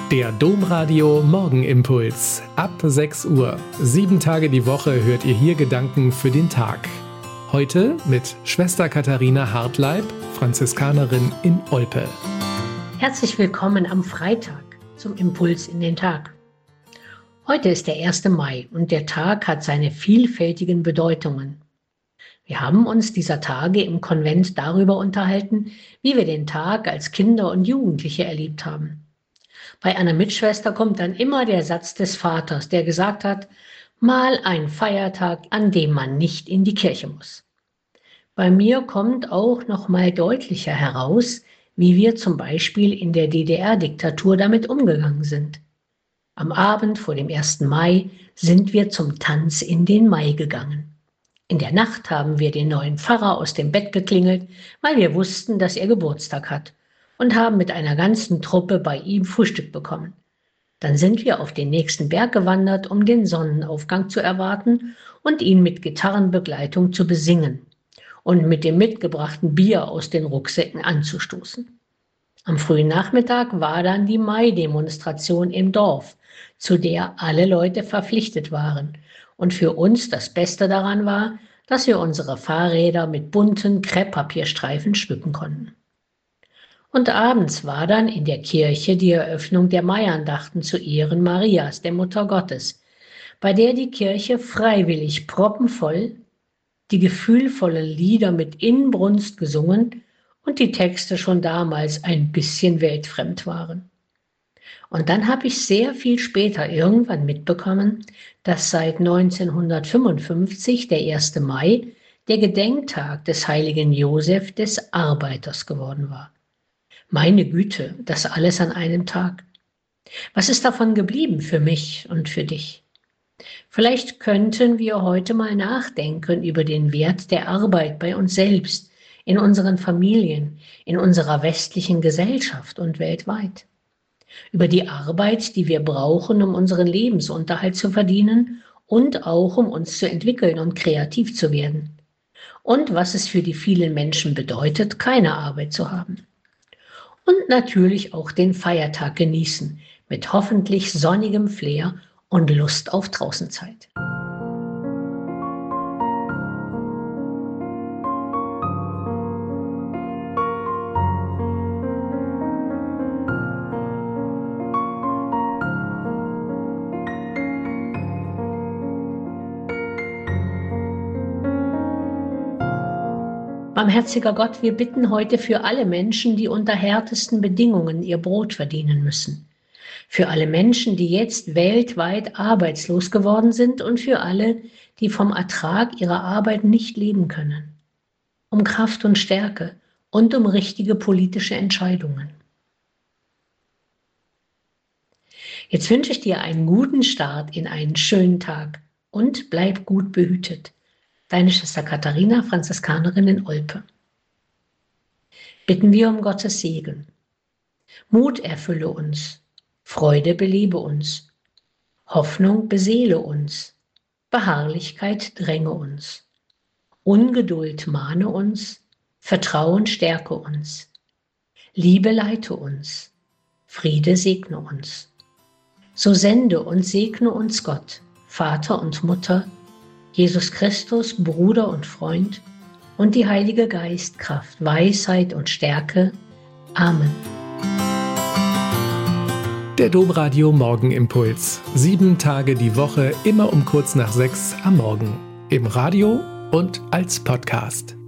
Der Domradio Morgenimpuls. Ab 6 Uhr. 7 Tage die Woche hört ihr hier Gedanken für den Tag. Heute mit Schwester Katharina Hartleib, Franziskanerin in Olpe. Herzlich willkommen am Freitag zum Impuls in den Tag. Heute ist der 1. Mai und der Tag hat seine vielfältigen Bedeutungen. Wir haben uns dieser Tage im Konvent darüber unterhalten, wie wir den Tag als Kinder und Jugendliche erlebt haben. Bei einer Mitschwester kommt dann immer der Satz des Vaters, der gesagt hat, mal ein Feiertag, an dem man nicht in die Kirche muss. Bei mir kommt auch noch mal deutlicher heraus, wie wir zum Beispiel in der DDR-Diktatur damit umgegangen sind. Am Abend vor dem 1. Mai sind wir zum Tanz in den Mai gegangen. In der Nacht haben wir den neuen Pfarrer aus dem Bett geklingelt, weil wir wussten, dass er Geburtstag hat, und haben mit einer ganzen Truppe bei ihm Frühstück bekommen. Dann sind wir auf den nächsten Berg gewandert, um den Sonnenaufgang zu erwarten und ihn mit Gitarrenbegleitung zu besingen und mit dem mitgebrachten Bier aus den Rucksäcken anzustoßen. Am frühen Nachmittag war dann die Mai-Demonstration im Dorf, zu der alle Leute verpflichtet waren. Und für uns das Beste daran war, dass wir unsere Fahrräder mit bunten Krepppapierstreifen schmücken konnten. Und abends war dann in der Kirche die Eröffnung der Maiandachten zu Ehren Marias, der Mutter Gottes, bei der die Kirche freiwillig proppenvoll die gefühlvollen Lieder mit Inbrunst gesungen und die Texte schon damals ein bisschen weltfremd waren. Und dann habe ich sehr viel später irgendwann mitbekommen, dass seit 1955 der 1. Mai der Gedenktag des heiligen Josef des Arbeiters geworden war. Meine Güte, das alles an einem Tag. Was ist davon geblieben für mich und für dich? Vielleicht könnten wir heute mal nachdenken über den Wert der Arbeit bei uns selbst, in unseren Familien, in unserer westlichen Gesellschaft und weltweit. Über die Arbeit, die wir brauchen, um unseren Lebensunterhalt zu verdienen und auch um uns zu entwickeln und kreativ zu werden. Und was es für die vielen Menschen bedeutet, keine Arbeit zu haben. Und natürlich auch den Feiertag genießen, mit hoffentlich sonnigem Flair und Lust auf Draußenzeit. Barmherziger Gott, wir bitten heute für alle Menschen, die unter härtesten Bedingungen ihr Brot verdienen müssen. Für alle Menschen, die jetzt weltweit arbeitslos geworden sind und für alle, die vom Ertrag ihrer Arbeit nicht leben können. Um Kraft und Stärke und um richtige politische Entscheidungen. Jetzt wünsche ich dir einen guten Start in einen schönen Tag und bleib gut behütet. Deine Schwester Katharina, Franziskanerin in Olpe. Bitten wir um Gottes Segen. Mut erfülle uns, Freude belebe uns, Hoffnung beseele uns, Beharrlichkeit dränge uns, Ungeduld mahne uns, Vertrauen stärke uns, Liebe leite uns, Friede segne uns. So sende und segne uns Gott, Vater und Mutter, Jesus Christus, Bruder und Freund, und die Heilige Geist, Kraft, Weisheit und Stärke. Amen. Der Domradio Morgenimpuls. 7 Tage die Woche, immer um kurz nach 6 am Morgen. Im Radio und als Podcast.